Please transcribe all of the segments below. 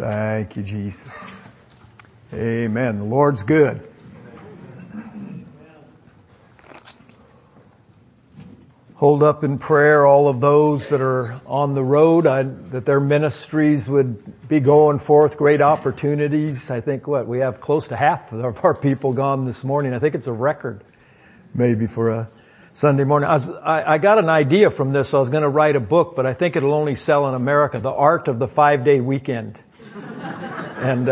Thank you, Jesus. Amen. The Lord's good. Hold up in prayer all of those that are on the road, that their ministries would be going forth, great opportunities. I think we have close to half of our people gone this morning. I think it's a record maybe for a Sunday morning. I got an idea from this. I was going to write a book, but I think it'll only sell in America, The Art of the 5-Day Weekend. And,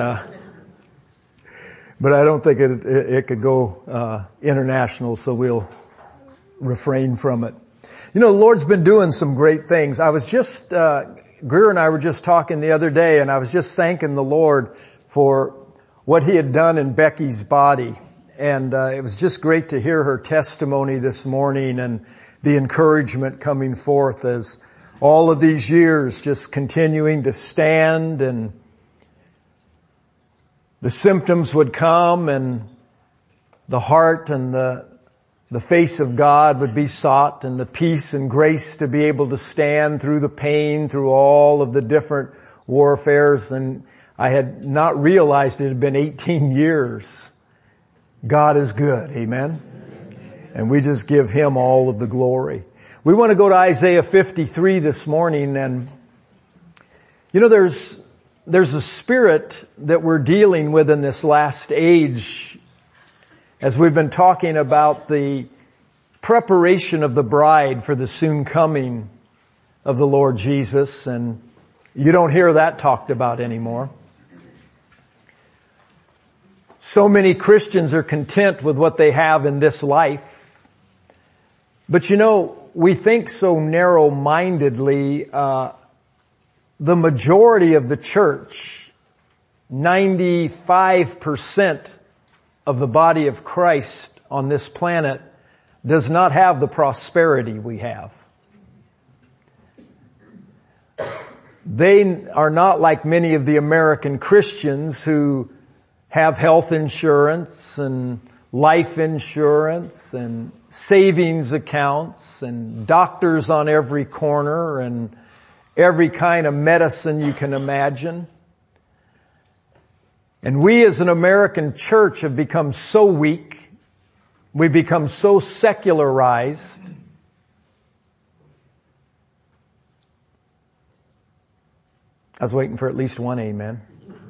but I don't think it could go, international, so we'll refrain from it. You know, the Lord's been doing some great things. I was just, Greer and I were just talking the other day, and I was just thanking the Lord for what He had done in Becky's body. And, it was just great to hear her testimony this morning and the encouragement coming forth as all of these years just continuing to stand, and the symptoms would come and the heart and the face of God would be sought, and the peace and grace to be able to stand through the pain, through all of the different warfares. And I had not realized it had been 18 years. God is good. Amen. And we just give Him all of the glory. We want to go to Isaiah 53 this morning, and you know, there's a spirit that we're dealing with in this last age as we've been talking about the preparation of the bride for the soon coming of the Lord Jesus, and you don't hear that talked about anymore. So many Christians are content with what they have in this life. But you know, we think so narrow-mindedly. The majority of the church, 95% of the body of Christ on this planet, does not have the prosperity we have. They are not like many of the American Christians who have health insurance and life insurance and savings accounts and doctors on every corner and every kind of medicine you can imagine. And we as an American church have become so weak. We've become so secularized. I was waiting for at least one amen.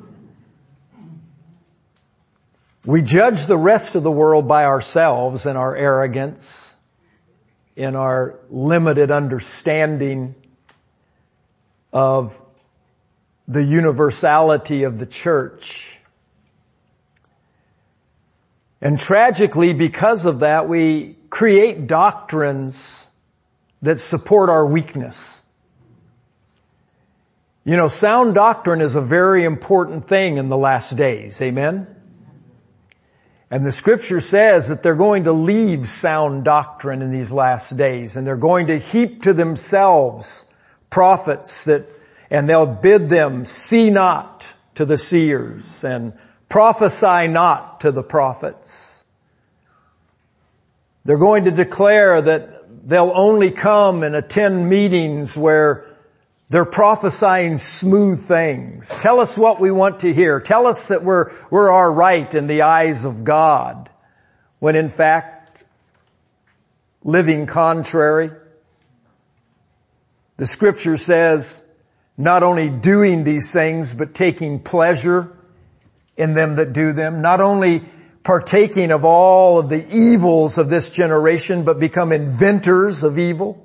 We judge the rest of the world by ourselves and our arrogance, in our limited understanding of the universality of the church. And tragically, because of that, we create doctrines that support our weakness. You know, sound doctrine is a very important thing in the last days. Amen? And the Scripture says that they're going to leave sound doctrine in these last days, and they're going to heap to themselves prophets and they'll bid them, see not to the seers, and prophesy not to the prophets. They're going to declare that they'll only come and attend meetings where they're prophesying smooth things. Tell us what we want to hear. Tell us that we're all right in the eyes of God, when in fact, living contrary. The Scripture says, not only doing these things, but taking pleasure in them that do them. Not only partaking of all of the evils of this generation, but become inventors of evil.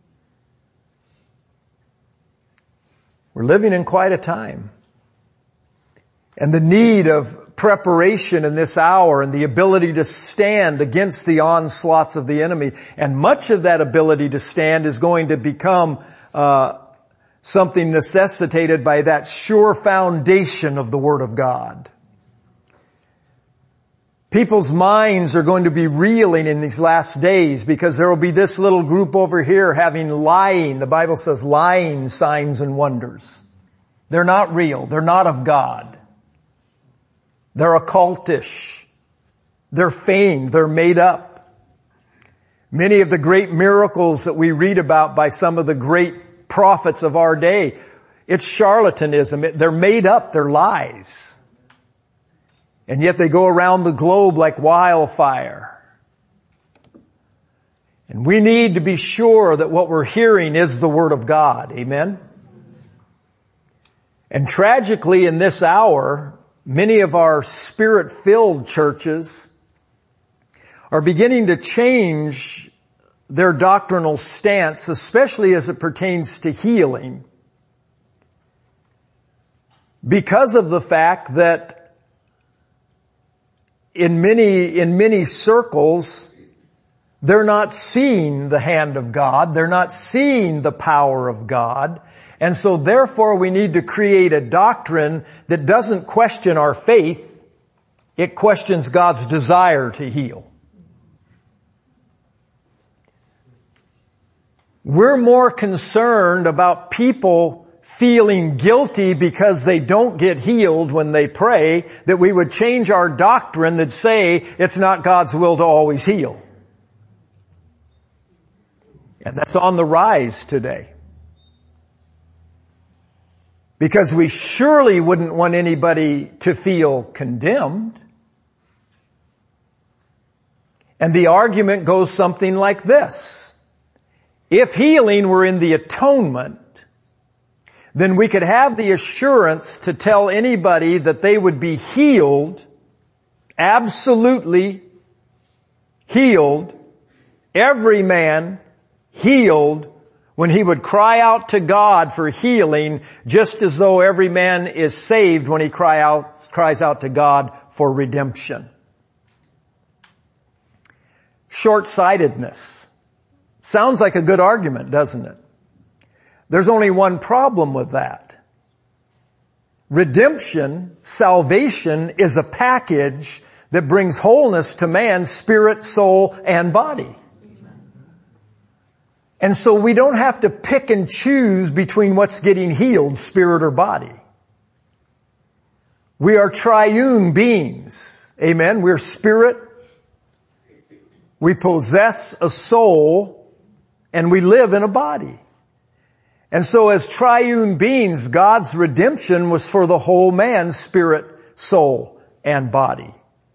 We're living in quite a time. And the need of preparation in this hour and the ability to stand against the onslaughts of the enemy. And much of that ability to stand is going to become something necessitated by that sure foundation of the Word of God. People's minds are going to be reeling in these last days because there will be this little group over here having lying. The Bible says lying signs and wonders. They're not real. They're not of God. They're occultish. They're feigned. They're made up. Many of the great miracles that we read about by some of the great prophets of our day, It's charlatanism. They're made up. They're lies. And yet they go around the globe like wildfire. And we need to be sure that what we're hearing is the Word of God. Amen? And tragically in this hour, many of our Spirit-filled churches are beginning to change their doctrinal stance, especially as it pertains to healing, because of the fact that in many circles, they're not seeing the hand of God. They're not seeing the power of God. And so therefore we need to create a doctrine that doesn't question our faith. It questions God's desire to heal. We're more concerned about people feeling guilty because they don't get healed when they pray, that we would change our doctrine that say it's not God's will to always heal. And that's on the rise today. Because we surely wouldn't want anybody to feel condemned. And the argument goes something like this. If healing were in the atonement, then we could have the assurance to tell anybody that they would be healed, absolutely healed, every man healed, when he would cry out to God for healing, just as though every man is saved when he cries out to God for redemption. Short-sightedness. Sounds like a good argument, doesn't it? There's only one problem with that. Redemption, salvation, is a package that brings wholeness to man, spirit, soul, and body. And so we don't have to pick and choose between what's getting healed, spirit or body. We are triune beings. Amen. We're spirit. We possess a soul, and we live in a body. And so as triune beings, God's redemption was for the whole man, spirit, soul, and body.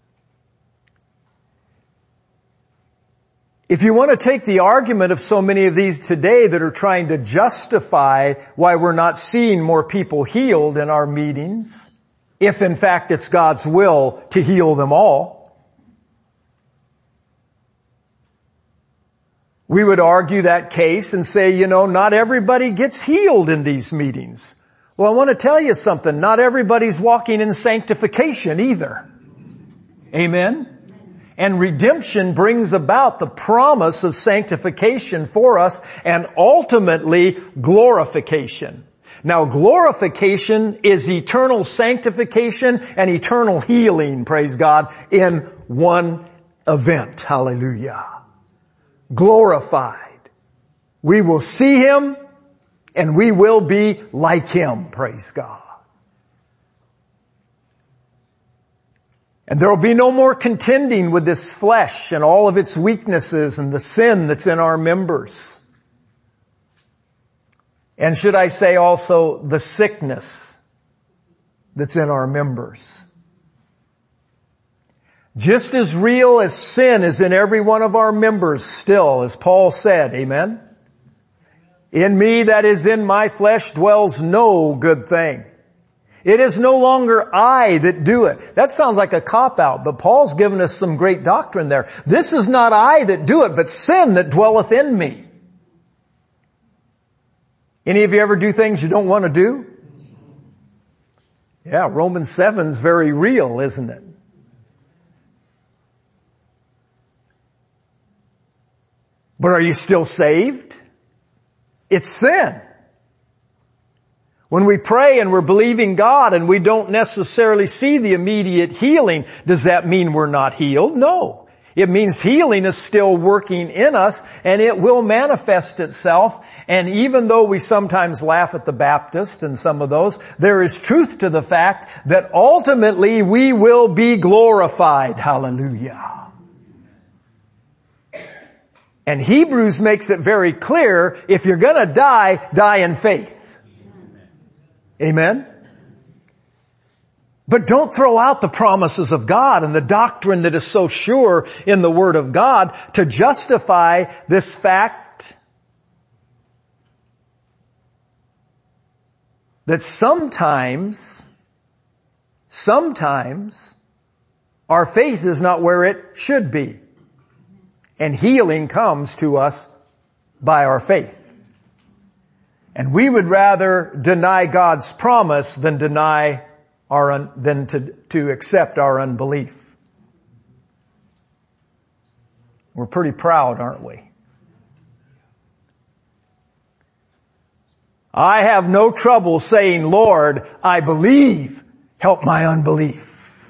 If you want to take the argument of so many of these today that are trying to justify why we're not seeing more people healed in our meetings, if in fact it's God's will to heal them all, we would argue that case and say, not everybody gets healed in these meetings. Well, I want to tell you something. Not everybody's walking in sanctification either. Amen? And redemption brings about the promise of sanctification for us and ultimately glorification. Now, glorification is eternal sanctification and eternal healing, praise God, in one event. Hallelujah. Glorified. We will see Him and we will be like Him, praise God. And there will be no more contending with this flesh and all of its weaknesses and the sin that's in our members. And should I say also the sickness that's in our members. Just as real as sin is in every one of our members still, as Paul said, amen? In me, that is in my flesh, dwells no good thing. It is no longer I that do it. That sounds like a cop-out, but Paul's given us some great doctrine there. This is not I that do it, but sin that dwelleth in me. Any of you ever do things you don't want to do? Yeah, Romans 7 is very real, isn't it? But are you still saved? It's sin. When we pray and we're believing God and we don't necessarily see the immediate healing, does that mean we're not healed? No. It means healing is still working in us and it will manifest itself. And even though we sometimes laugh at the Baptist and some of those, there is truth to the fact that ultimately we will be glorified. Hallelujah. And Hebrews makes it very clear, if you're gonna die, die in faith. Amen? But don't throw out the promises of God and the doctrine that is so sure in the Word of God to justify this fact that sometimes our faith is not where it should be. And healing comes to us by our faith. And we would rather deny God's promise than to accept our unbelief. We're pretty proud, aren't we? I have no trouble saying, Lord, I believe, help my unbelief.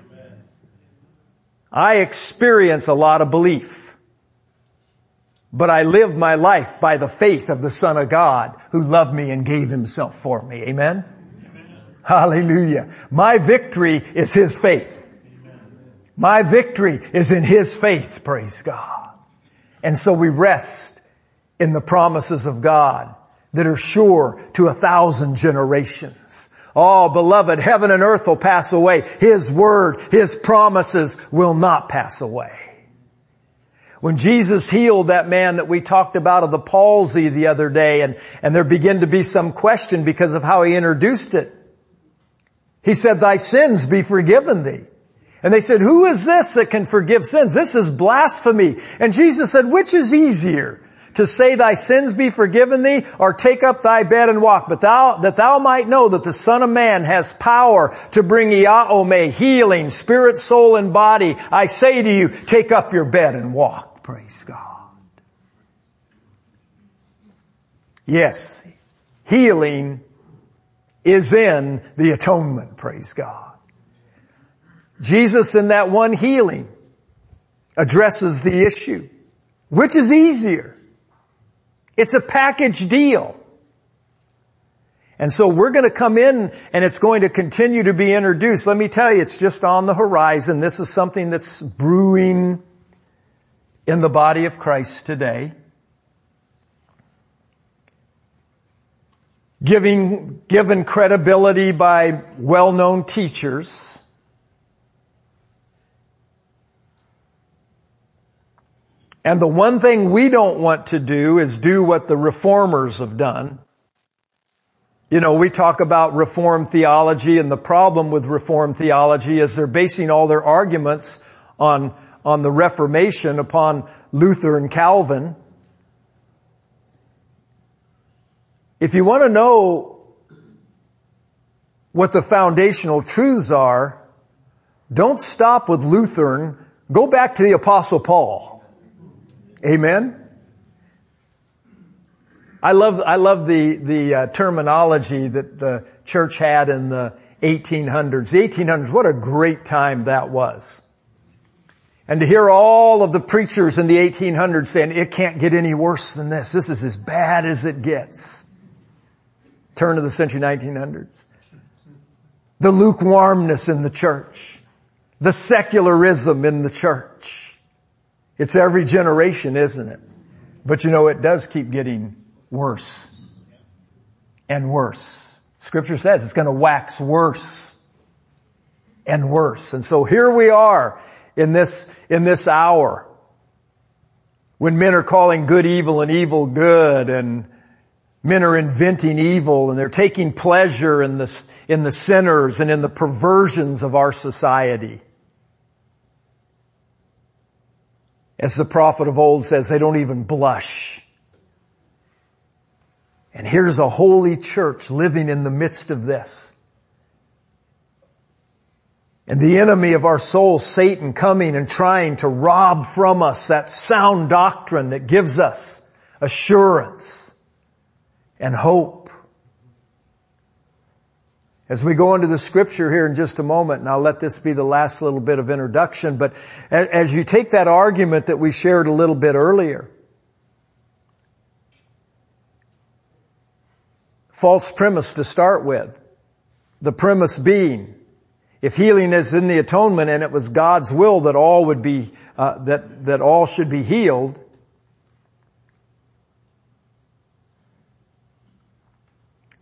I experience a lot of belief, but I live my life by the faith of the Son of God who loved me and gave Himself for me. Amen? Hallelujah. My victory is His faith. My victory is in His faith, praise God. And so we rest in the promises of God that are sure to 1,000 generations. Oh, beloved, heaven and earth will pass away. His word, His promises will not pass away. When Jesus healed that man that we talked about of the palsy the other day, and there began to be some question because of how He introduced it. He said, thy sins be forgiven thee. And they said, who is this that can forgive sins? This is blasphemy. And Jesus said, which is easier? To say thy sins be forgiven thee, or take up thy bed and walk? But that thou might know that the Son of Man has power to bring iaome, healing, spirit, soul, and body. I say to you, take up your bed and walk. Praise God. Yes, healing is in the atonement, praise God. Jesus in that one healing addresses the issue. Which is easier? It's a package deal. And so we're going to come in and it's going to continue to be introduced. Let me tell you, it's just on the horizon. This is something that's brewing in the body of Christ today. Given credibility by well-known teachers. And the one thing we don't want to do is do what the reformers have done. You know, we talk about Reformed theology, and the problem with Reformed theology is they're basing all their arguments on the Reformation upon Luther and Calvin. If you want to know what the foundational truths are, don't stop with Lutheran. Go back to the Apostle Paul. Amen? I love the terminology that the church had in the 1800s. The 1800s, what a great time that was. And to hear all of the preachers in the 1800s saying, it can't get any worse than this. This is as bad as it gets. Turn of the century, 1900s. The lukewarmness in the church. The secularism in the church. It's every generation, isn't it? But you know, it does keep getting worse and worse. Scripture says it's going to wax worse and worse. And so here we are in this hour when men are calling good evil and evil good, and men are inventing evil, and they're taking pleasure in the sinners and in the perversions of our society. As the prophet of old says, they don't even blush. And here's a holy church living in the midst of this. And the enemy of our soul, Satan, coming and trying to rob from us that sound doctrine that gives us assurance and hope. As we go into the scripture here in just a moment, and I'll let this be the last little bit of introduction, but as you take that argument that we shared a little bit earlier, false premise to start with, the premise being, if healing is in the atonement and it was God's will that all would be, that all should be healed,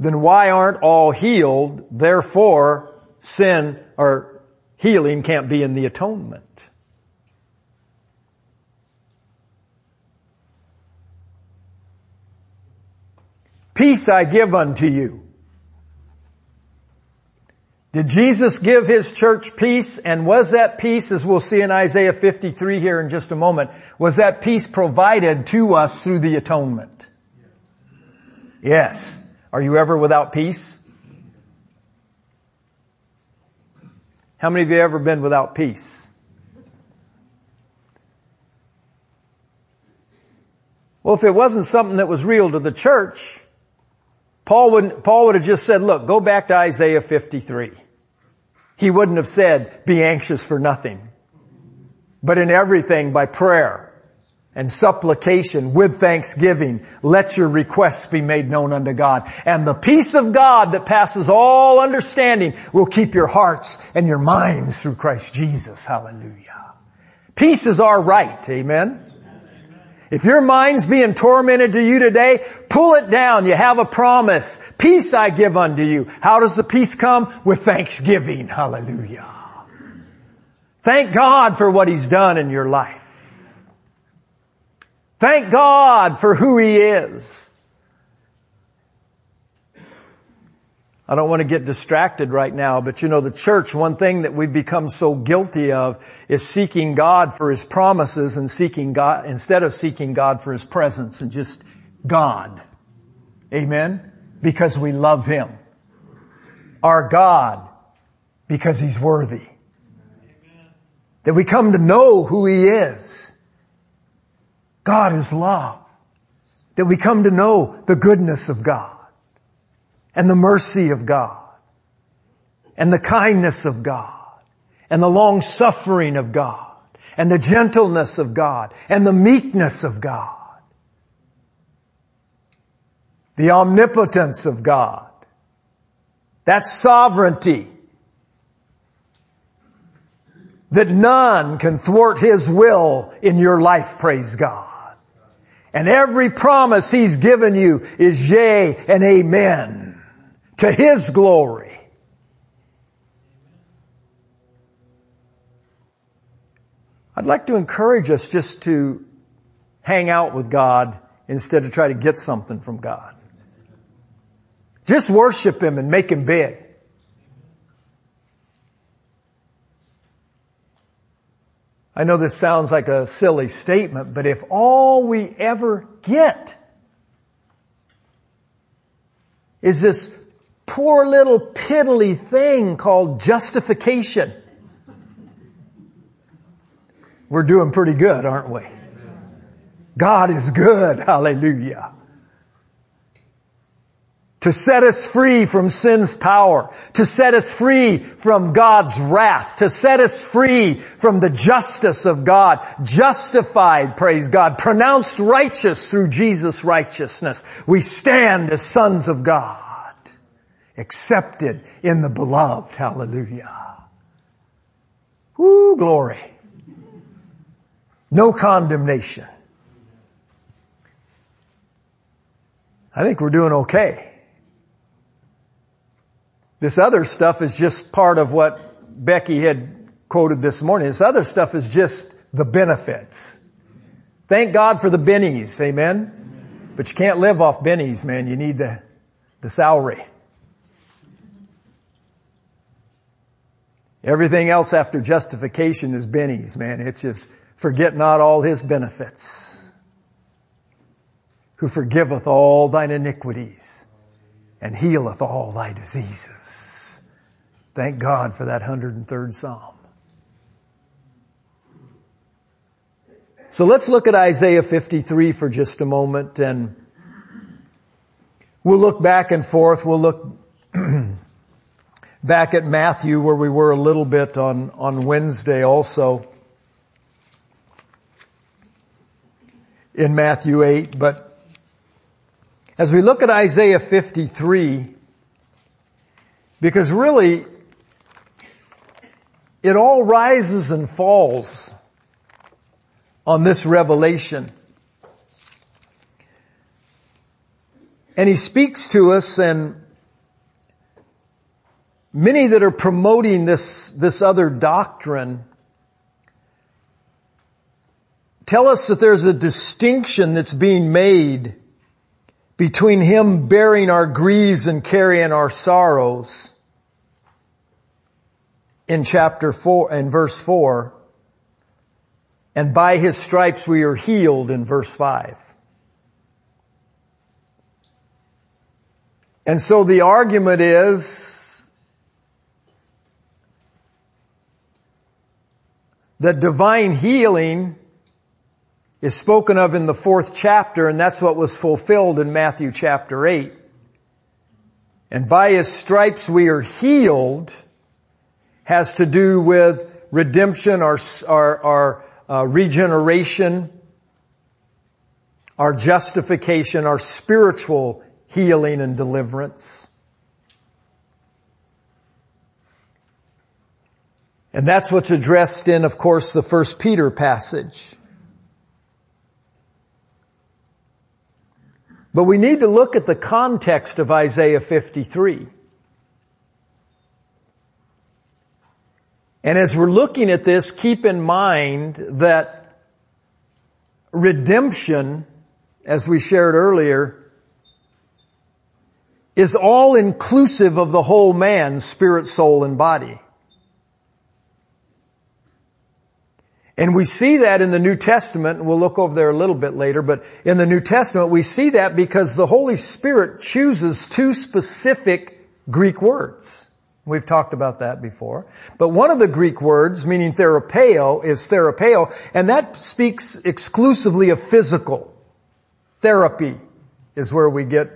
then why aren't all healed? Therefore, sin or healing can't be in the atonement. Peace I give unto you. Did Jesus give His church peace? And was that peace, as we'll see in Isaiah 53 here in just a moment, was that peace provided to us through the atonement? Yes. Are you ever without peace? How many of you have ever been without peace? Well, if it wasn't something that was real to the church, Paul would have just said, look, go back to Isaiah 53. He wouldn't have said, be anxious for nothing, but in everything by prayer and supplication with thanksgiving, let your requests be made known unto God. And the peace of God that passes all understanding will keep your hearts and your minds through Christ Jesus. Hallelujah. Peace is our right. Amen. If your mind's being tormented to you today, pull it down. You have a promise. Peace I give unto you. How does the peace come? With thanksgiving. Hallelujah. Thank God for what He's done in your life. Thank God for who He is. I don't want to get distracted right now, but you know, the church, one thing that we've become so guilty of is seeking God for His promises and seeking God, instead of seeking God for His presence and just God. Amen? Because we love Him. Our God, because He's worthy. That we come to know who He is. God is love. That we come to know the goodness of God. And the mercy of God, and the kindness of God, and the long suffering of God, and the gentleness of God, and the meekness of God, the omnipotence of God, that sovereignty, that none can thwart His will in your life, praise God. And every promise He's given you is yea and amen. To His glory. I'd like to encourage us just to hang out with God instead of try to get something from God. Just worship Him and make Him big. I know this sounds like a silly statement, but if all we ever get is this poor little piddly thing called justification, we're doing pretty good, aren't we? God is good. Hallelujah. To set us free from sin's power, to set us free from God's wrath, to set us free from the justice of God, justified, praise God, pronounced righteous through Jesus' righteousness. We stand as sons of God. Accepted in the beloved. Hallelujah. Woo, glory. No condemnation. I think we're doing okay. This other stuff is just part of what Becky had quoted this morning. This other stuff is just the benefits. Thank God for the bennies. Amen. But you can't live off bennies, man. You need the salary. Everything else after justification is bennies, man. It's just forget not all His benefits. Who forgiveth all thine iniquities and healeth all thy diseases. Thank God for that 103rd Psalm. So let's look at Isaiah 53 for just a moment, and we'll look back and forth. We'll look back at Matthew, where we were a little bit on Wednesday also, in Matthew 8. But as we look at Isaiah 53, because really it all rises and falls on this revelation. And He speaks to us, and many that are promoting this other doctrine tell us that there's a distinction that's being made between Him bearing our griefs and carrying our sorrows in chapter 4 and verse 4, and by His stripes we are healed in verse 5. And so the argument is that divine healing is spoken of in the 4th chapter, and that's what was fulfilled in Matthew chapter 8. And by His stripes we are healed has to do with redemption, our regeneration, our justification, our spiritual healing and deliverance. And that's what's addressed in, of course, the 1 Peter passage. But we need to look at the context of Isaiah 53. And as we're looking at this, keep in mind that redemption, as we shared earlier, is all inclusive of the whole man, spirit, soul, and body. And we see that in the New Testament, and we'll look over there a little bit later, but in the New Testament we see that because the Holy Spirit chooses 2 specific Greek words. We've talked about that before. But one of the Greek words, meaning therapeo, is therapeo, and that speaks exclusively of physical. Therapy is where we get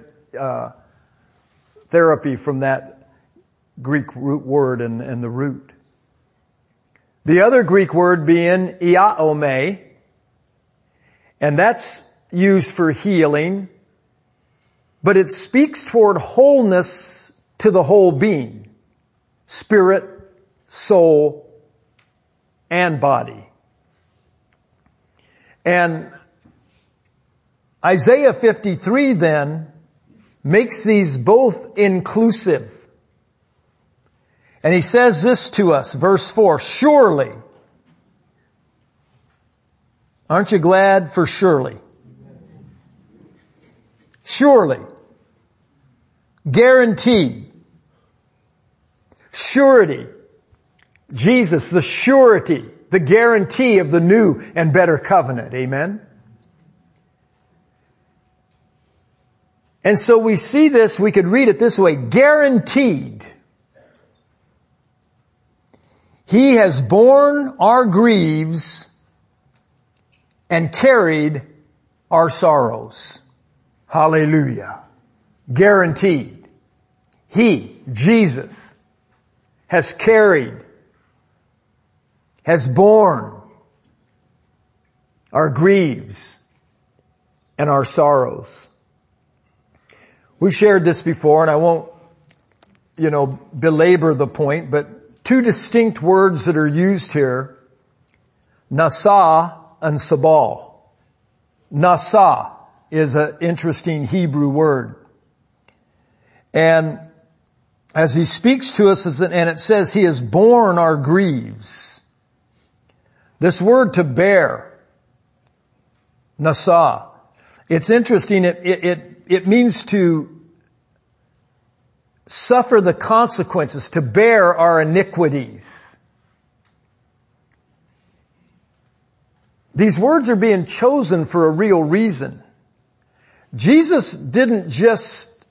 therapy from that Greek root word and the root. The other Greek word being iaome, and that's used for healing, but it speaks toward wholeness to the whole being, spirit, soul, and body. And Isaiah 53 then makes these both inclusive. And he says this to us, verse 4, surely. Aren't you glad for surely? Surely. Guaranteed. Surety. Jesus, the surety, the guarantee of the new and better covenant. Amen? And so we see this, we could read it this way, guaranteed. He has borne our griefs and carried our sorrows. Hallelujah. Guaranteed. He, Jesus, has carried, has borne our griefs and our sorrows. We shared this before, and I won't, belabor the point, but 2 distinct words that are used here, nasa and sabal. Nasa is an interesting Hebrew word. And as he speaks to us, and it says he has borne our griefs. This word to bear, nasa, it's interesting, it means to suffer the consequences, to bear our iniquities. These words are being chosen for a real reason. Jesus didn't just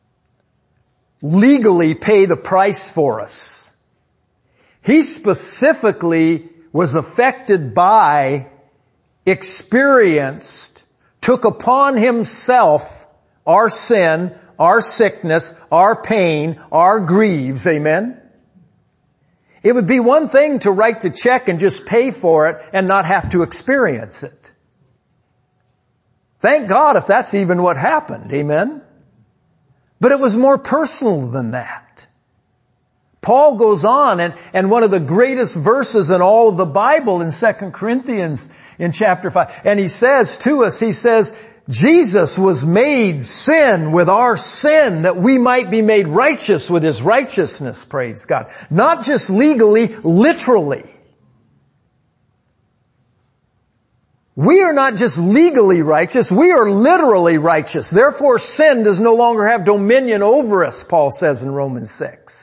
legally pay the price for us. He specifically was affected by, experienced, took upon himself our sin, our sickness, our pain, our griefs. Amen? It would be one thing to write the check and just pay for it and not have to experience it. Thank God if that's even what happened. Amen? But it was more personal than that. Paul goes on, and one of the greatest verses in all of the Bible in 2 Corinthians in chapter 5, and he says to us, he says, Jesus was made sin with our sin that we might be made righteous with His righteousness, praise God. Not just legally, literally. We are not just legally righteous, we are literally righteous. Therefore sin does no longer have dominion over us, Paul says in Romans 6.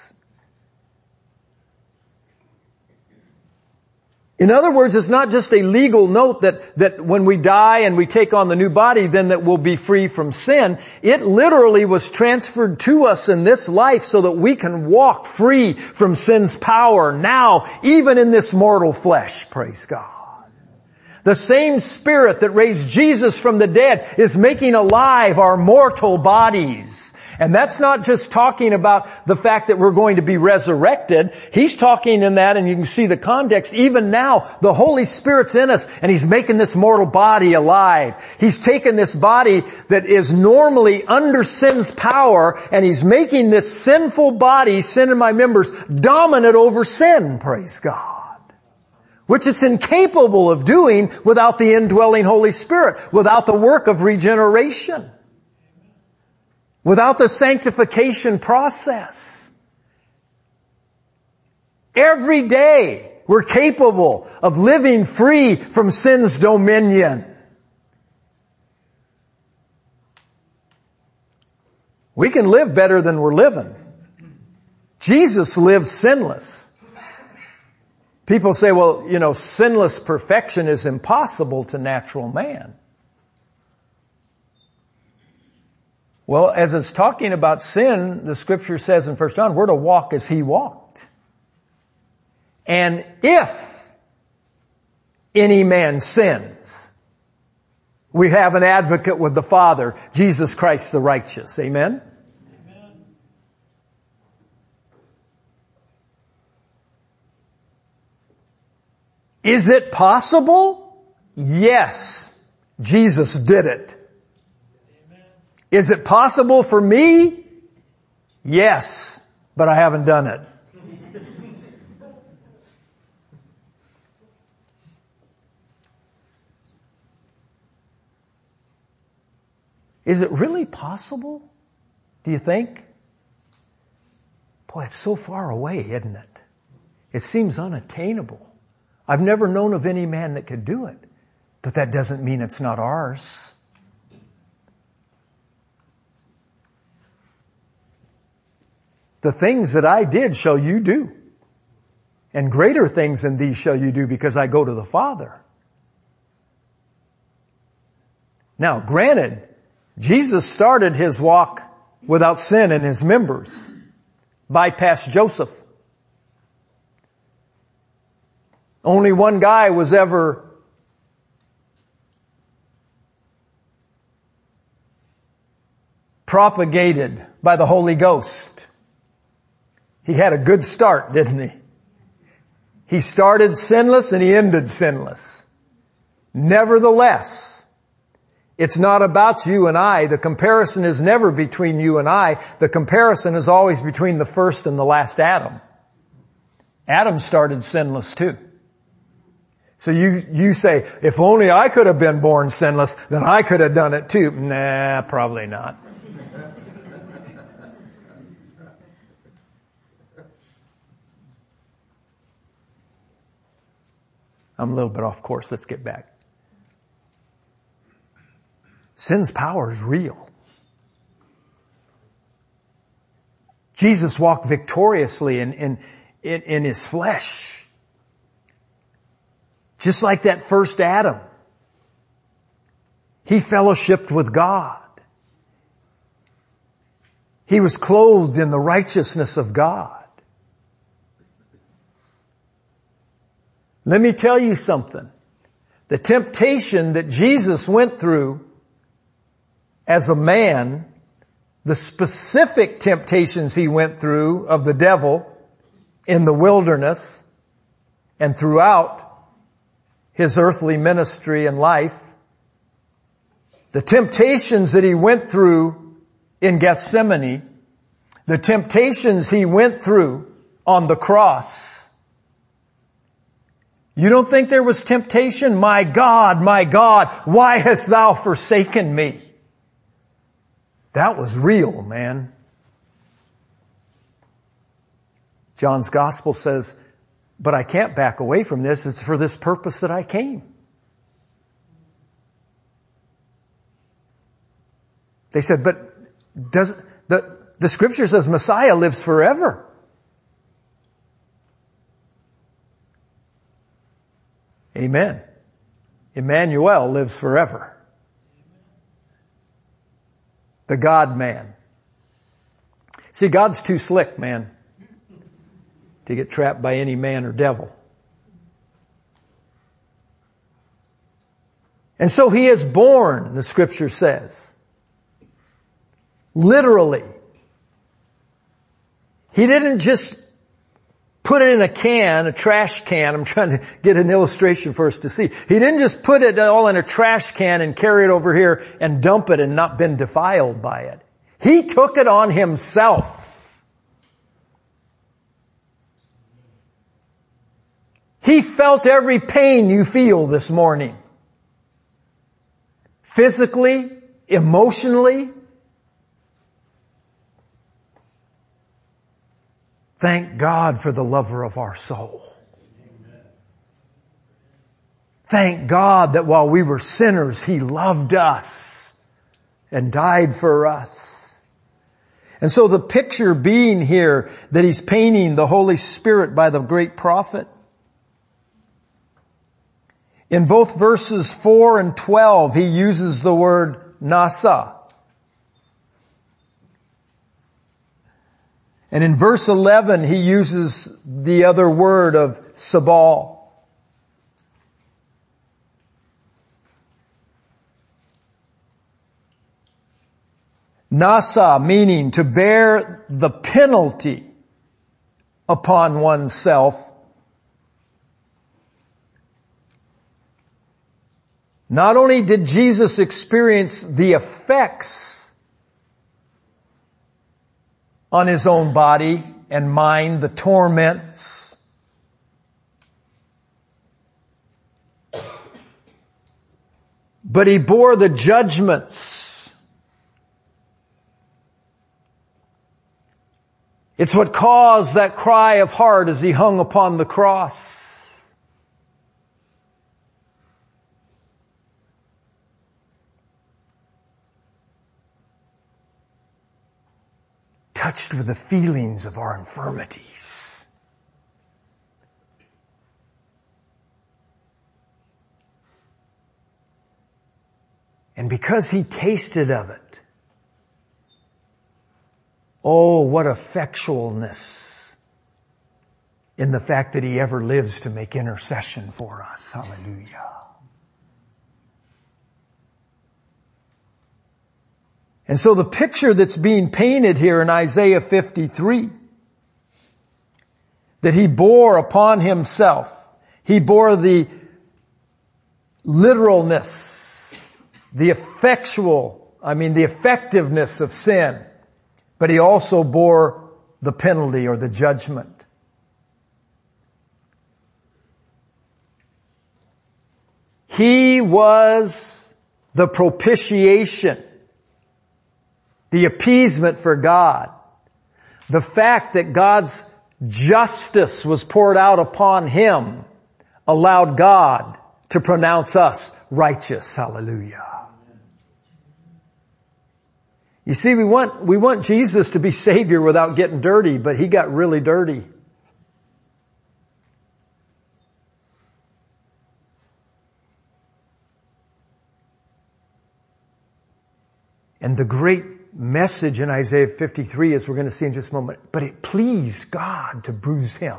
In other words, it's not just a legal note that when we die and we take on the new body, then that we'll be free from sin. It literally was transferred to us in this life so that we can walk free from sin's power now, even in this mortal flesh, praise God. The same Spirit that raised Jesus from the dead is making alive our mortal bodies. And that's not just talking about the fact that we're going to be resurrected. He's talking in that, and you can see the context. Even now, the Holy Spirit's in us, and He's making this mortal body alive. He's taken this body that is normally under sin's power, and He's making this sinful body, sin in my members, dominant over sin, praise God. Which it's incapable of doing without the indwelling Holy Spirit, without the work of regeneration. Without the sanctification process. Every day we're capable of living free from sin's dominion. We can live better than we're living. Jesus lived sinless. People say, well, sinless perfection is impossible to natural man. Well, as it's talking about sin, the Scripture says in 1 John, we're to walk as He walked. And if any man sins, we have an advocate with the Father, Jesus Christ the righteous. Amen? Amen. Is it possible? Yes. Jesus did it. Is it possible for me? Yes, but I haven't done it. Is it really possible? Do you think? Boy, it's so far away, isn't it? It seems unattainable. I've never known of any man that could do it, but that doesn't mean it's not ours. The things that I did shall you do. And greater things than these shall you do because I go to the Father. Now, granted, Jesus started His walk without sin in His members. Bypassed Joseph. Only one guy was ever propagated by the Holy Ghost. He had a good start, didn't he? He started sinless and he ended sinless. Nevertheless, it's not about you and I. The comparison is never between you and I. The comparison is always between the first and the last Adam. Adam started sinless too. So you say, if only I could have been born sinless, then I could have done it too. Nah, probably not. I'm a little bit off course. Let's get back. Sin's power is real. Jesus walked victoriously in His flesh. Just like that first Adam. He fellowshiped with God. He was clothed in the righteousness of God. Let me tell you something. The temptation that Jesus went through as a man, the specific temptations He went through of the devil in the wilderness and throughout His earthly ministry and life, the temptations that He went through in Gethsemane, the temptations He went through on the cross, You don't think there was temptation? My God, why hast thou forsaken me? That was real, man. John's gospel says, but I can't back away from this. It's for this purpose that I came. They said, but the scripture says Messiah lives forever. Amen. Emmanuel lives forever. The God-man. See, God's too slick, man, to get trapped by any man or devil. And so he is born, the scripture says. Literally. He didn't just put it in a can, a trash can. I'm trying to get an illustration for us to see. He didn't just put it all in a trash can and carry it over here and dump it and not been defiled by it. He took it on himself. He felt every pain you feel this morning. Physically, emotionally. Thank God for the lover of our soul. Amen. Thank God that while we were sinners, He loved us and died for us. And so the picture being here that He's painting the Holy Spirit by the great prophet. In both verses 4 and 12, He uses the word nasa. And in verse 11, He uses the other word of sabal. Nasa, meaning to bear the penalty upon oneself. Not only did Jesus experience the effects on His own body and mind, the torments, but He bore the judgments. It's what caused that cry of heart as He hung upon the cross. Touched with the feelings of our infirmities. And because He tasted of it, oh, what effectualness in the fact that He ever lives to make intercession for us. Hallelujah. And so the picture that's being painted here in Isaiah 53, that He bore upon Himself, He bore the literalness, the effectiveness of sin, but He also bore the penalty or the judgment. He was the propitiation, the appeasement for God. The fact that God's justice was poured out upon Him allowed God to pronounce us righteous. Hallelujah. You see, we want Jesus to be Savior without getting dirty, but He got really dirty. And the great message in Isaiah 53, as we're going to see in just a moment, but it pleased God to bruise Him.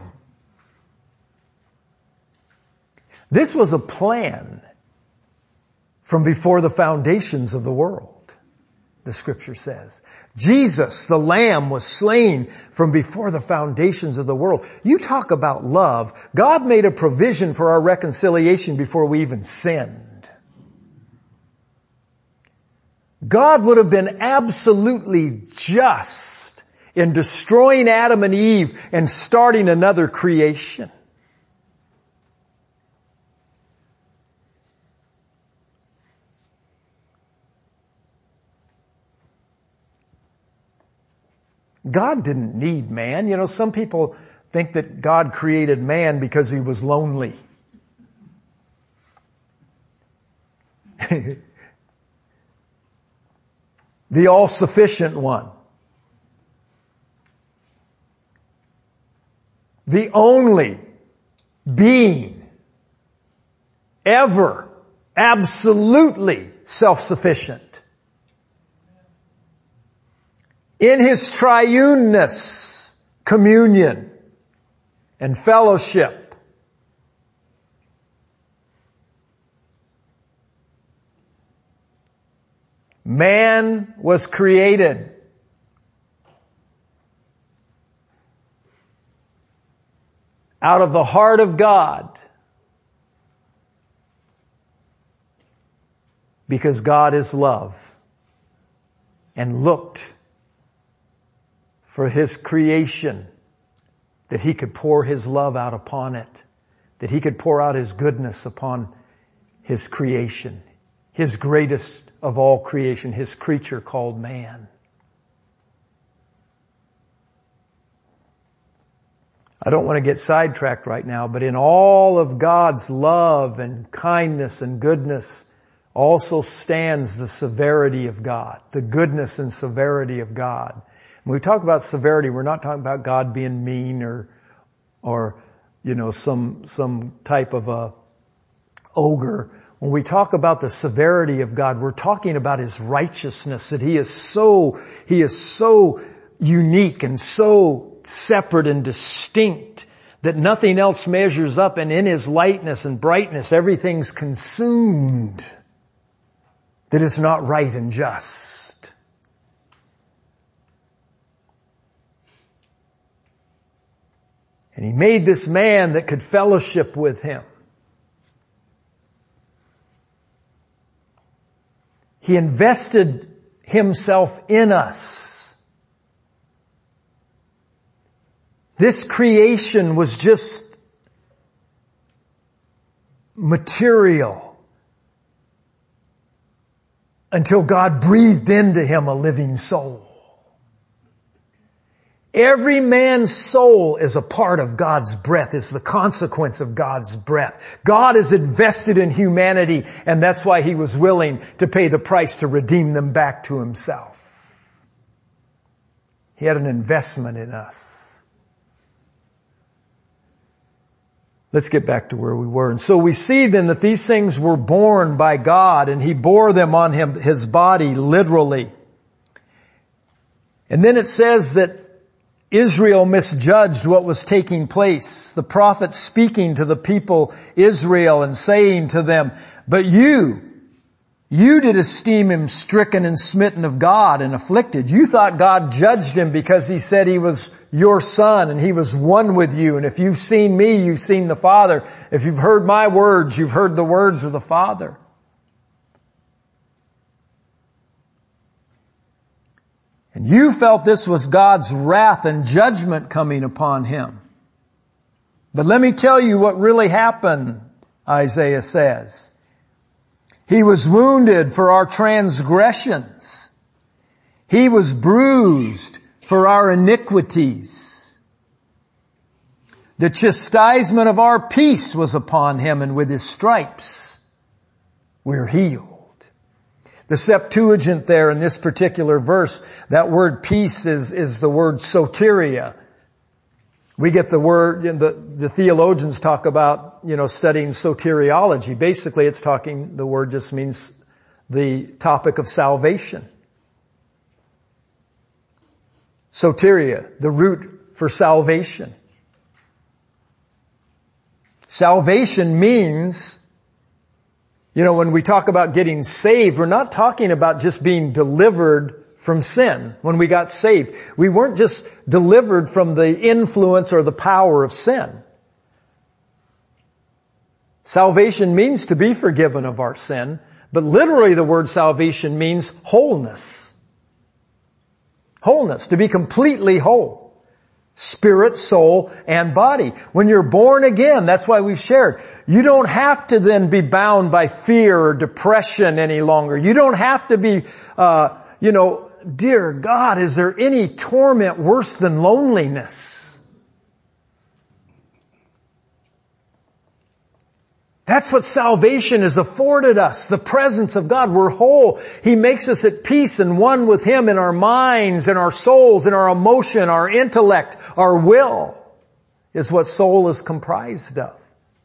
This was a plan from before the foundations of the world, the scripture says. Jesus, the Lamb, was slain from before the foundations of the world. You talk about love. God made a provision for our reconciliation before we even sinned. God would have been absolutely just in destroying Adam and Eve and starting another creation. God didn't need man. You know, some people think that God created man because he was lonely. The all-sufficient one. The only being ever absolutely self-sufficient. In his triuneness, communion and fellowship. Man was created out of the heart of God because God is love and looked for his creation that he could pour his love out upon it, that he could pour out his goodness upon his creation, his greatest of all creation, his creature called man. I don't want to get sidetracked right now, but in all of God's love and kindness and goodness also stands the severity of God, the goodness and severity of God. When we talk about severity, we're not talking about God being mean or you know, some type of a ogre. When we talk about the severity of God, we're talking about his righteousness, that he is so unique and so separate and distinct that nothing else measures up, and in his lightness and brightness, everything's consumed that is not right and just. And he made this man that could fellowship with him. He invested himself in us. This creation was just material until God breathed into him a living soul. Every man's soul is a part of God's breath, is the consequence of God's breath. God is invested in humanity, and that's why he was willing to pay the price to redeem them back to himself. He had an investment in us. Let's get back to where we were. And so we see then that these things were borne by God, and he bore them on his body literally. And then it says that Israel misjudged what was taking place. The prophet speaking to the people Israel and saying to them, but you did esteem him stricken and smitten of God and afflicted. You thought God judged him because he said he was your son and he was one with you. And if you've seen me, you've seen the Father. If you've heard my words, you've heard the words of the Father. And you felt this was God's wrath and judgment coming upon him. But let me tell you what really happened, Isaiah says. He was wounded for our transgressions. He was bruised for our iniquities. The chastisement of our peace was upon him, and with his stripes we're healed. The Septuagint there in this particular verse, that word peace is the word soteria. We get the word, the theologians talk about, studying soteriology. Basically the word just means the topic of salvation. Soteria, the root for salvation. Salvation means, when we talk about getting saved, we're not talking about just being delivered from sin. When we got saved, we weren't just delivered from the influence or the power of sin. Salvation means to be forgiven of our sin, but literally the word salvation means wholeness. Wholeness, to be completely whole. Spirit, soul, and body. When you're born again, that's why we've shared, you don't have to then be bound by fear or depression any longer. You don't have to be, dear God, is there any torment worse than loneliness? That's what salvation has afforded us, the presence of God. We're whole. He makes us at peace and one with Him in our minds, in our souls, in our emotion, our intellect, our will is what soul is comprised of.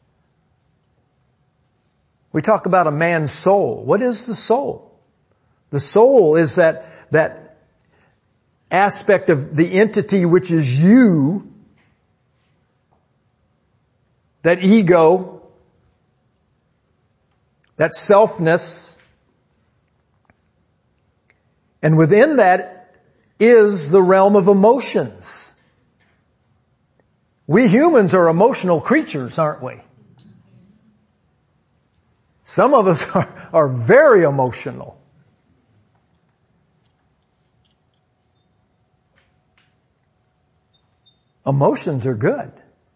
We talk about a man's soul. What is the soul? The soul is that aspect of the entity which is you, that ego, that selfness, and within that is the realm of emotions. We humans are emotional creatures, aren't we? Some of us are very emotional. Emotions are good.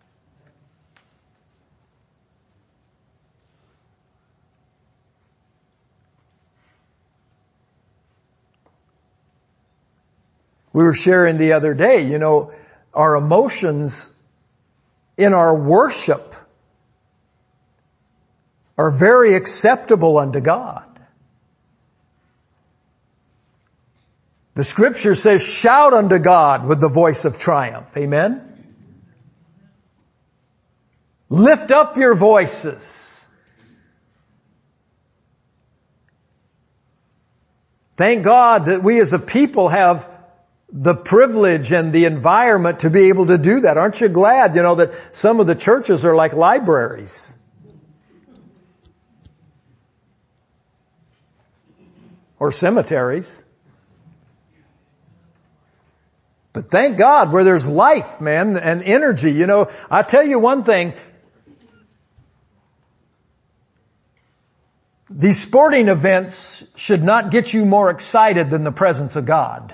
We were sharing the other day, our emotions in our worship are very acceptable unto God. The scripture says, shout unto God with the voice of triumph. Amen? Lift up your voices. Thank God that we as a people have the privilege and the environment to be able to do that. Aren't you glad, that some of the churches are like libraries? Or cemeteries. But thank God where there's life, man, and energy. I tell you one thing. These sporting events should not get you more excited than the presence of God.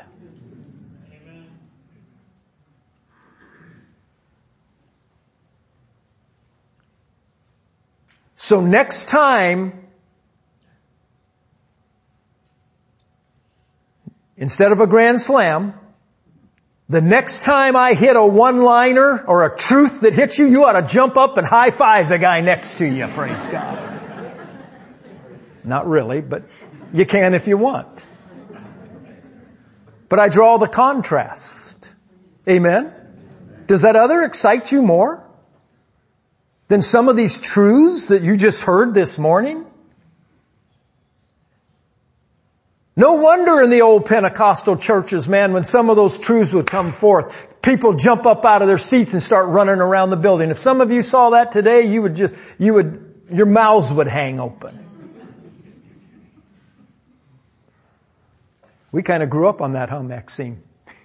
So next time, instead of a grand slam, the next time I hit a one-liner or a truth that hits you, you ought to jump up and high-five the guy next to you. Praise God. Not really, but you can if you want. But I draw the contrast. Amen? Does that other excite you more than some of these truths that you just heard this morning? No wonder in the old Pentecostal churches, man, when some of those truths would come forth, people jump up out of their seats and start running around the building. If some of you saw that today, your mouths would hang open. We kind of grew up on that, huh, Maxine?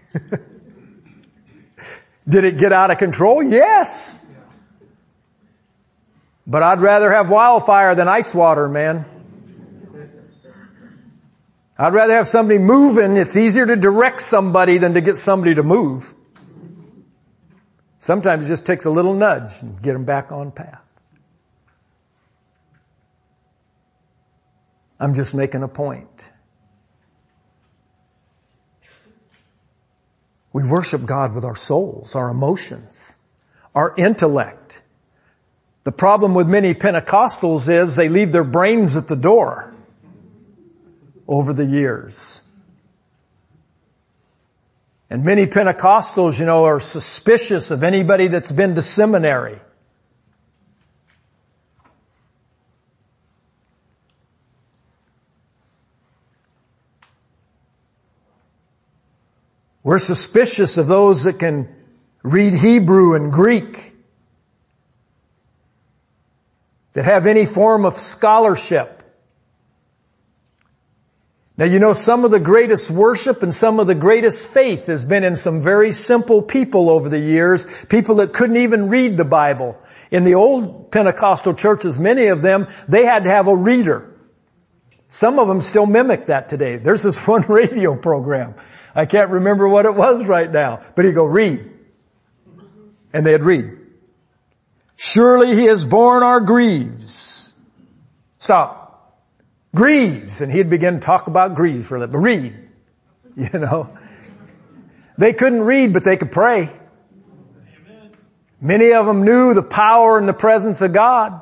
Did it get out of control? Yes. But I'd rather have wildfire than ice water, man. I'd rather have somebody moving. It's easier to direct somebody than to get somebody to move. Sometimes it just takes a little nudge and get them back on path. I'm just making a point. We worship God with our souls, our emotions, our intellect. The problem with many Pentecostals is they leave their brains at the door over the years. And many Pentecostals, are suspicious of anybody that's been to seminary. We're suspicious of those that can read Hebrew and Greek, that have any form of scholarship. Now, some of the greatest worship and some of the greatest faith has been in some very simple people over the years, people that couldn't even read the Bible. In the old Pentecostal churches, many of them, they had to have a reader. Some of them still mimic that today. There's this one radio program. I can't remember what it was right now, but he'd go, read. And they'd read. Surely He has borne our griefs. Stop. Grieves. And he'd begin to talk about grieves for that. But read. you know. They couldn't read, but they could pray. Many of them knew the power and the presence of God.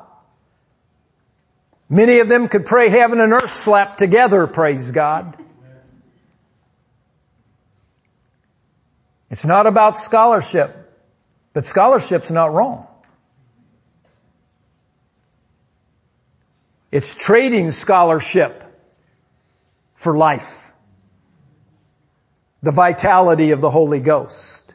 Many of them could pray heaven and earth slapped together, praise God. It's not about scholarship, but scholarship's not wrong. It's trading scholarship for life. The vitality of the Holy Ghost.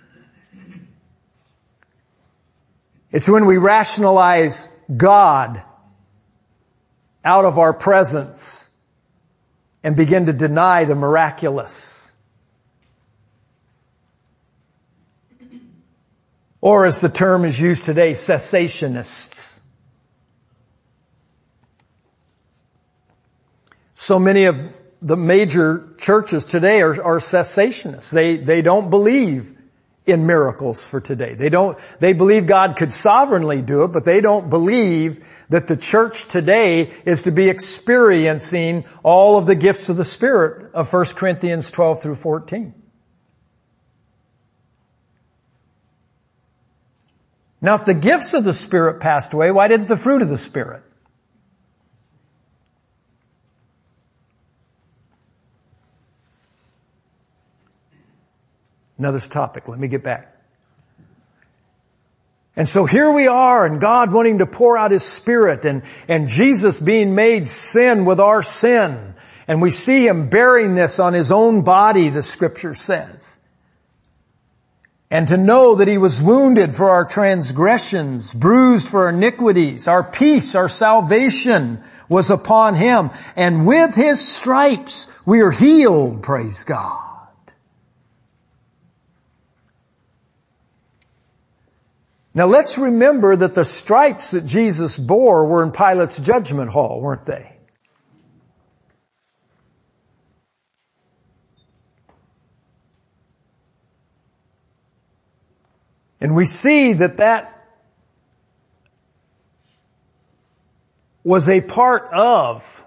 It's when we rationalize God out of our presence and begin to deny the miraculous. Or as the term is used today, cessationists. So many of the major churches today are cessationists. They don't believe in miracles for today. They believe God could sovereignly do it, but they don't believe that the church today is to be experiencing all of the gifts of the Spirit of 1 Corinthians 12 through 14. Now, if the gifts of the Spirit passed away, why didn't the fruit of the Spirit? Another topic. Let me get back. And so here we are, and God wanting to pour out His Spirit, and Jesus being made sin with our sin. And we see Him bearing this on His own body, the Scripture says. And to know that He was wounded for our transgressions, bruised for our iniquities, our peace, our salvation was upon Him. And with His stripes we are healed, praise God. Now let's remember that the stripes that Jesus bore were in Pilate's judgment hall, weren't they? And we see that was a part of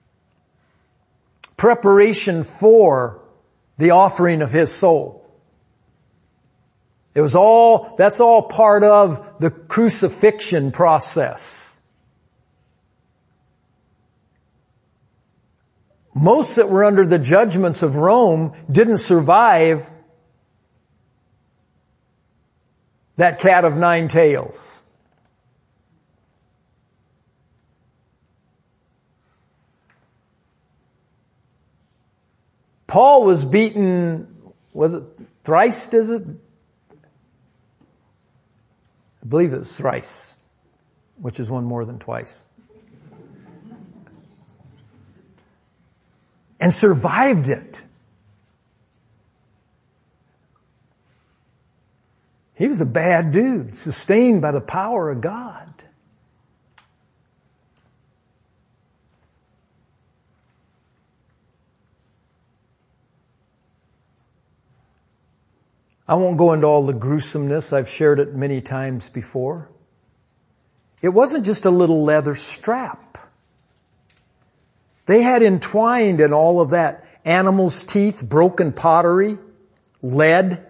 preparation for the offering of His soul. That's all part of the crucifixion process. Most that were under the judgments of Rome didn't survive that cat of nine tails. Paul was beaten, was it thrice, is it? I believe it was thrice, which is one more than twice. And survived it. He was a bad dude, sustained by the power of God. I won't go into all the gruesomeness. I've shared it many times before. It wasn't just a little leather strap. They had entwined in all of that animal's teeth, broken pottery, lead.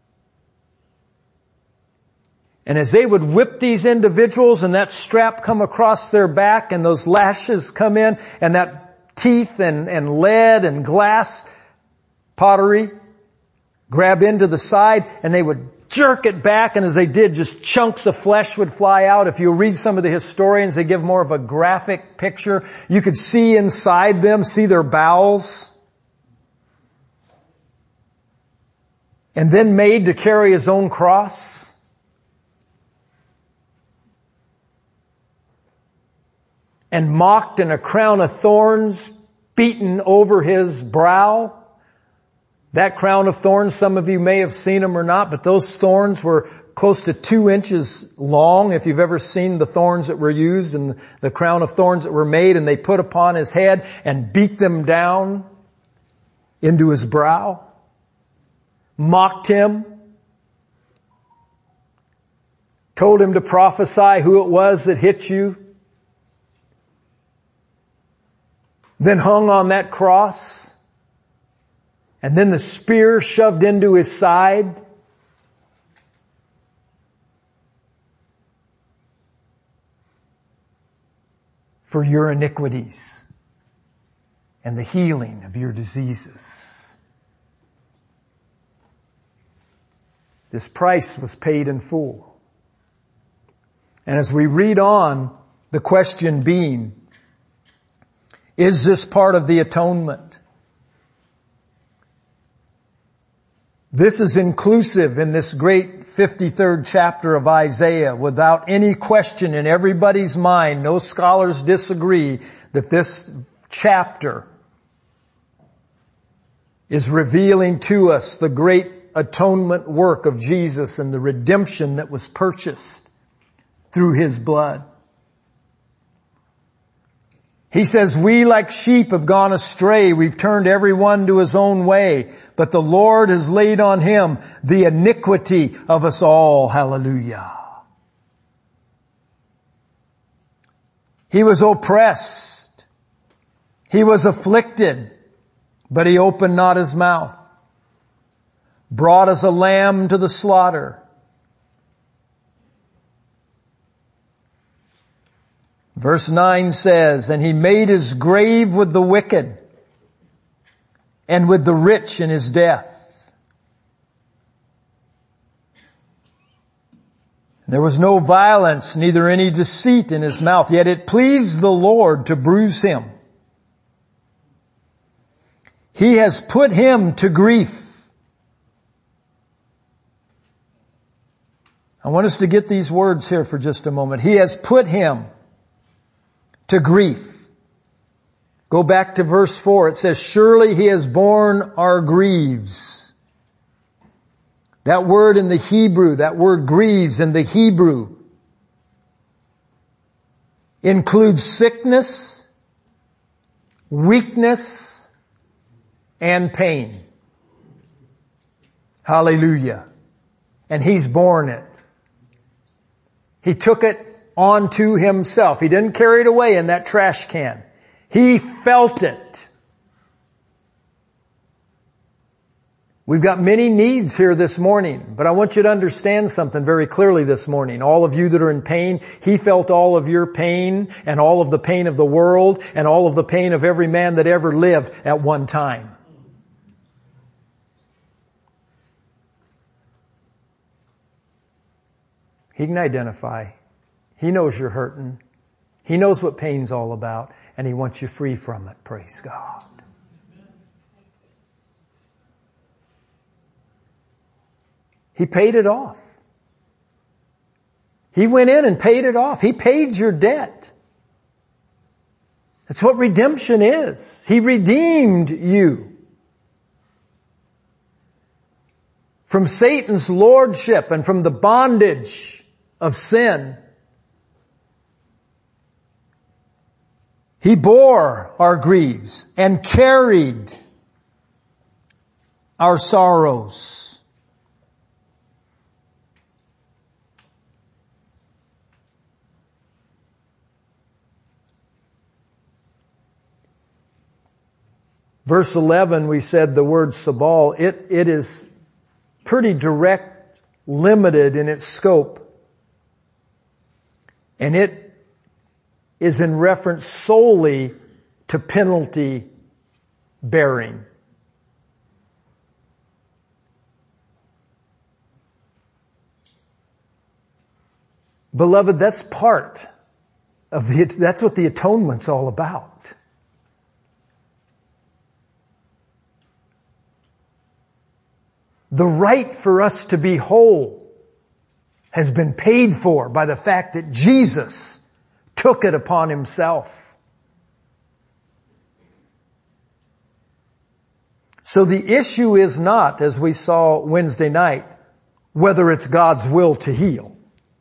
And as they would whip these individuals and that strap come across their back and those lashes come in and that teeth and lead and glass pottery grab into the side, and they would jerk it back, and as they did, just chunks of flesh would fly out. If you read some of the historians, they give more of a graphic picture. You could see inside them, see their bowels. And then made to carry His own cross. And mocked, and a crown of thorns beaten over His brow. That crown of thorns, some of you may have seen them or not, but those thorns were close to 2 inches long. If you've ever seen the thorns that were used and the crown of thorns that were made, and they put upon His head and beat them down into His brow, mocked Him, told Him to prophesy who it was that hit you, then hung on that cross. and then the spear shoved into his side. For your iniquities and the healing of your diseases. This price was paid in full. And as we read on, the question being, is this part of the atonement? This is inclusive in this great 53rd chapter of Isaiah, without any question in everybody's mind. No scholars disagree that this chapter is revealing to us the great atonement work of Jesus and the redemption that was purchased through His blood. He says, we like sheep have gone astray. We've turned every one to his own way. But the Lord has laid on Him the iniquity of us all. Hallelujah. He was oppressed. He was afflicted, but He opened not His mouth. Brought as a lamb to the slaughter. Verse 9 says, and He made His grave with the wicked and with the rich in His death. There was no violence, neither any deceit in His mouth. Yet it pleased the Lord to bruise Him. He has put Him to grief. I want us to get these words here for just a moment. He has put Him to grief. Go back to verse 4. It says, surely He has borne our griefs. That word in the Hebrew, that word grieves in the Hebrew, includes sickness, weakness, and pain. Hallelujah. And He's borne it. He took it onto Himself. He didn't carry it away in that trash can. He felt it. We've got many needs here this morning, but I want you to understand something very clearly this morning. All of you that are in pain, He felt all of your pain and all of the pain of the world and all of the pain of every man that ever lived at one time. He can identify. He knows you're hurting. He knows what pain's all about, and He wants you free from it. Praise God. He paid it off. He went in and paid it off. He paid your debt. That's what redemption is. He redeemed you from Satan's lordship and from the bondage of sin. He bore our griefs and carried our sorrows. Verse 11, we said the word sabal, it is pretty direct, limited in its scope. And it is in reference solely to penalty bearing. Beloved, that's part of that's what the atonement's all about. The right for us to be whole has been paid for by the fact that Jesus took it upon Himself. So the issue is not, as we saw Wednesday night, whether it's God's will to heal.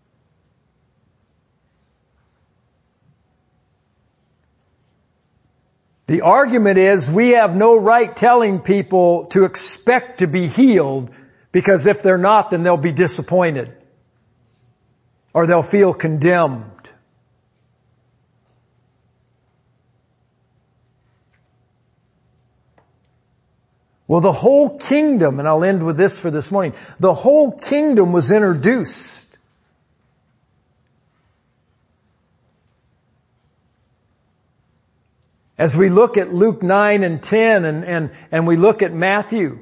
The argument is we have no right telling people to expect to be healed, because if they're not, then they'll be disappointed or they'll feel condemned. Well, the whole kingdom, and I'll end with this for this morning, the whole kingdom was introduced. As we look at Luke 9 and 10 and we look at Matthew,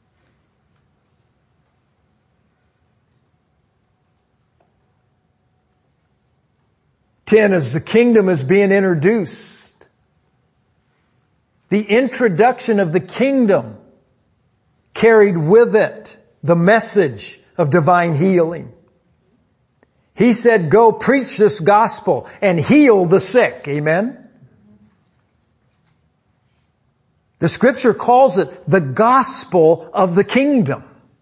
as the kingdom is being introduced, the introduction of the kingdom carried with it the message of divine healing. He said, go preach this gospel and heal the sick. Amen? The scripture calls it the gospel of the kingdom.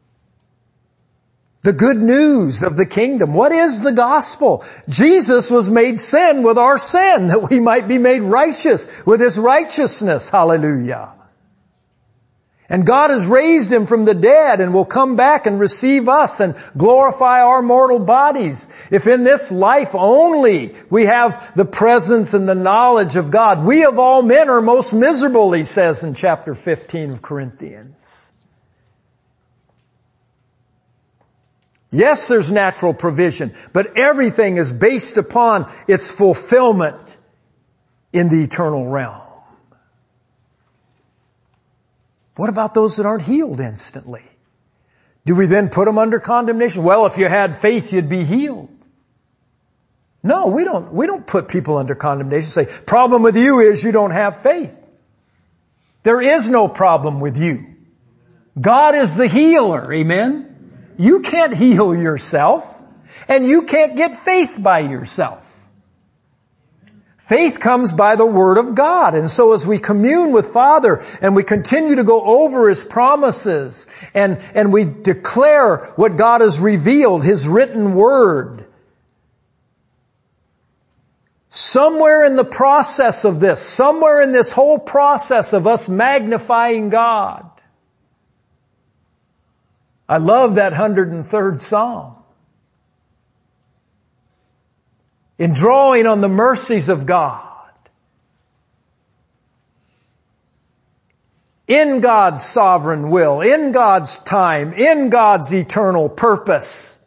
The good news of the kingdom. What is the gospel? Jesus was made sin with our sin that we might be made righteous with His righteousness. Hallelujah. And God has raised Him from the dead and will come back and receive us and glorify our mortal bodies. If in this life only we have the presence and the knowledge of God, we of all men are most miserable, He says in chapter 15 of Corinthians. Yes, there's natural provision, but everything is based upon its fulfillment in the eternal realm. What about those that aren't healed instantly? Do we then put them under condemnation? Well, if you had faith, you'd be healed. No, we don't put people under condemnation. Say, problem with you is you don't have faith. There is no problem with you. God is the healer. Amen? You can't heal yourself, and you can't get faith by yourself. Faith comes by the Word of God. And so as we commune with Father and we continue to go over His promises and we declare what God has revealed, His written Word, somewhere in the process of this, somewhere in this whole process of us magnifying God, I love that 103rd Psalm. In drawing on the mercies of God, in God's sovereign will, in God's time, in God's eternal purpose,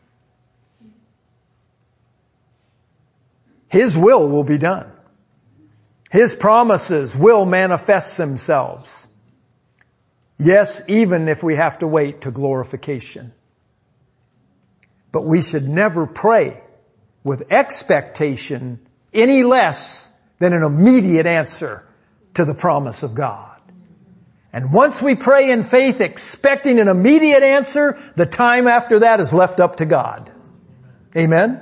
His will be done. His promises will manifest themselves. Yes, even if we have to wait to glorification. But we should never pray with expectation any less than an immediate answer to the promise of God. And once we pray in faith expecting an immediate answer, the time after that is left up to God. Amen?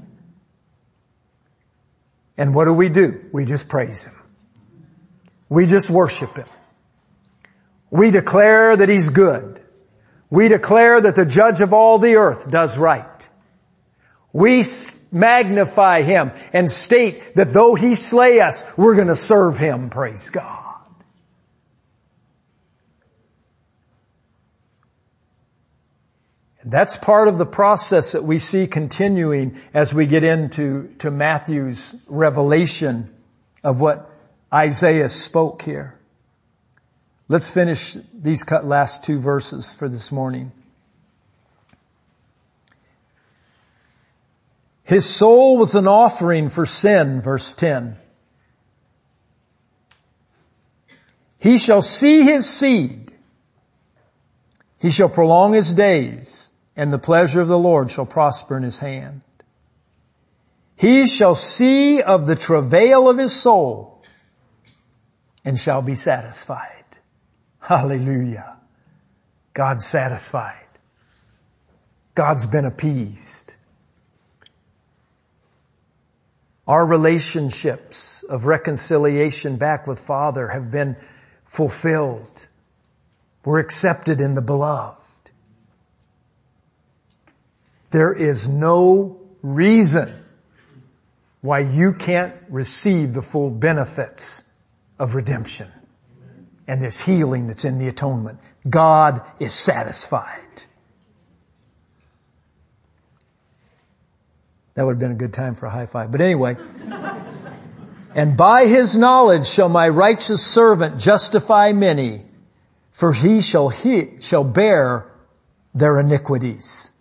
And what do? We just praise Him. We just worship Him. We declare that He's good. We declare that the Judge of all the earth does right. We magnify Him and state that though He slay us, we're going to serve Him. Praise God. And that's part of the process that we see continuing as we get into Matthew's revelation of what Isaiah spoke here. Let's finish these last two verses for this morning. His soul was an offering for sin, verse 10. He shall see his seed. He shall prolong his days, and the pleasure of the Lord shall prosper in his hand. He shall see of the travail of his soul, and shall be satisfied. Hallelujah. God's satisfied. God's been appeased. Our relationships of reconciliation back with Father have been fulfilled. We're accepted in the beloved. There is no reason why you can't receive the full benefits of redemption and this healing that's in the atonement. God is satisfied. That would have been a good time for a high five. But anyway. And by His knowledge shall my righteous servant justify many, for he shall bear their iniquities.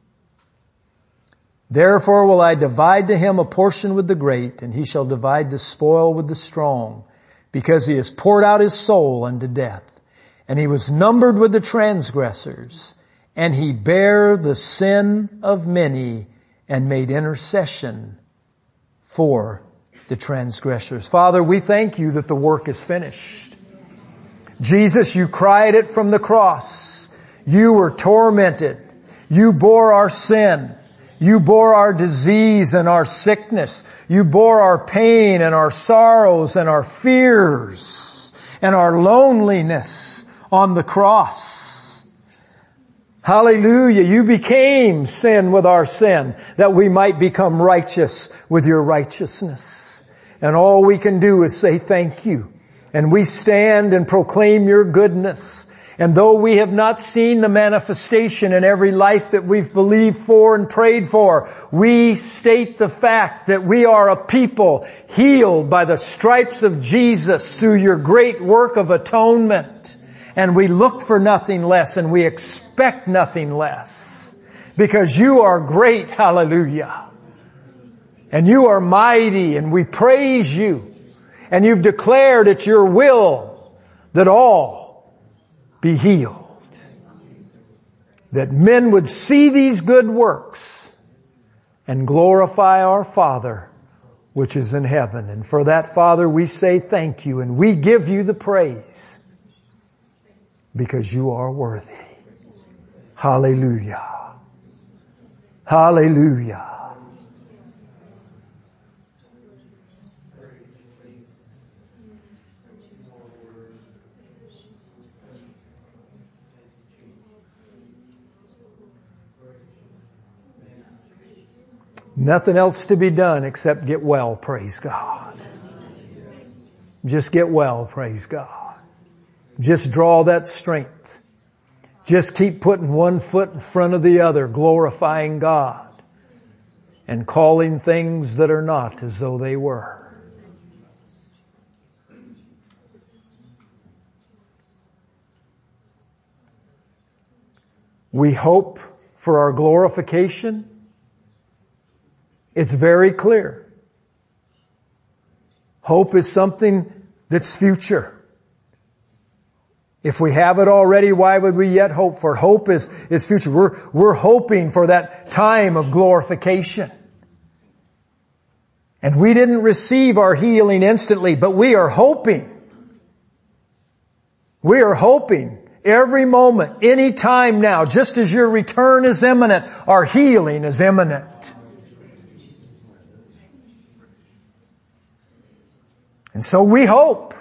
Therefore will I divide to him a portion with the great, and he shall divide the spoil with the strong, because he has poured out his soul unto death. And he was numbered with the transgressors, and he bare the sin of many, and made intercession for the transgressors. Father, we thank you that the work is finished. Jesus, you cried it from the cross. You were tormented. You bore our sin. You bore our disease and our sickness. You bore our pain and our sorrows and our fears and our loneliness on the cross. Hallelujah. You became sin with our sin that we might become righteous with your righteousness. And all we can do is say thank you. And we stand and proclaim your goodness. And though we have not seen the manifestation in every life that we've believed for and prayed for, we state the fact that we are a people healed by the stripes of Jesus through your great work of atonement. And we look for nothing less and we expect nothing less. Because you are great, hallelujah. And you are mighty and we praise you. And you've declared it's your will that all be healed. That men would see these good works and glorify our Father which is in heaven. And for that, Father, we say thank you and we give you the praise because you are worthy. Hallelujah. Hallelujah. Nothing else to be done except get well, praise God. Just get well, praise God. Just draw that strength. Just keep putting one foot in front of the other, glorifying God and calling things that are not as though they were. We hope for our glorification. It's very clear. Hope is something that's future. If we have it already, why would we yet hope for it? Hope is future. We're hoping for that time of glorification. And we didn't receive our healing instantly, but we are hoping. We are hoping every moment, any time now, just as your return is imminent, our healing is imminent. And so we hope.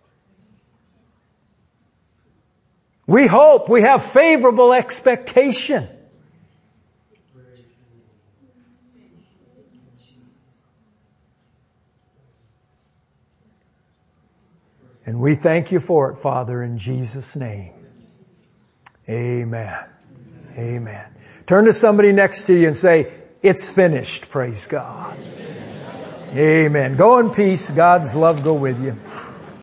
We hope. We have favorable expectation. And we thank you for it, Father, in Jesus' name. Amen. Amen. Turn to somebody next to you and say, it's finished, praise God. Amen. Go in peace. God's love go with you.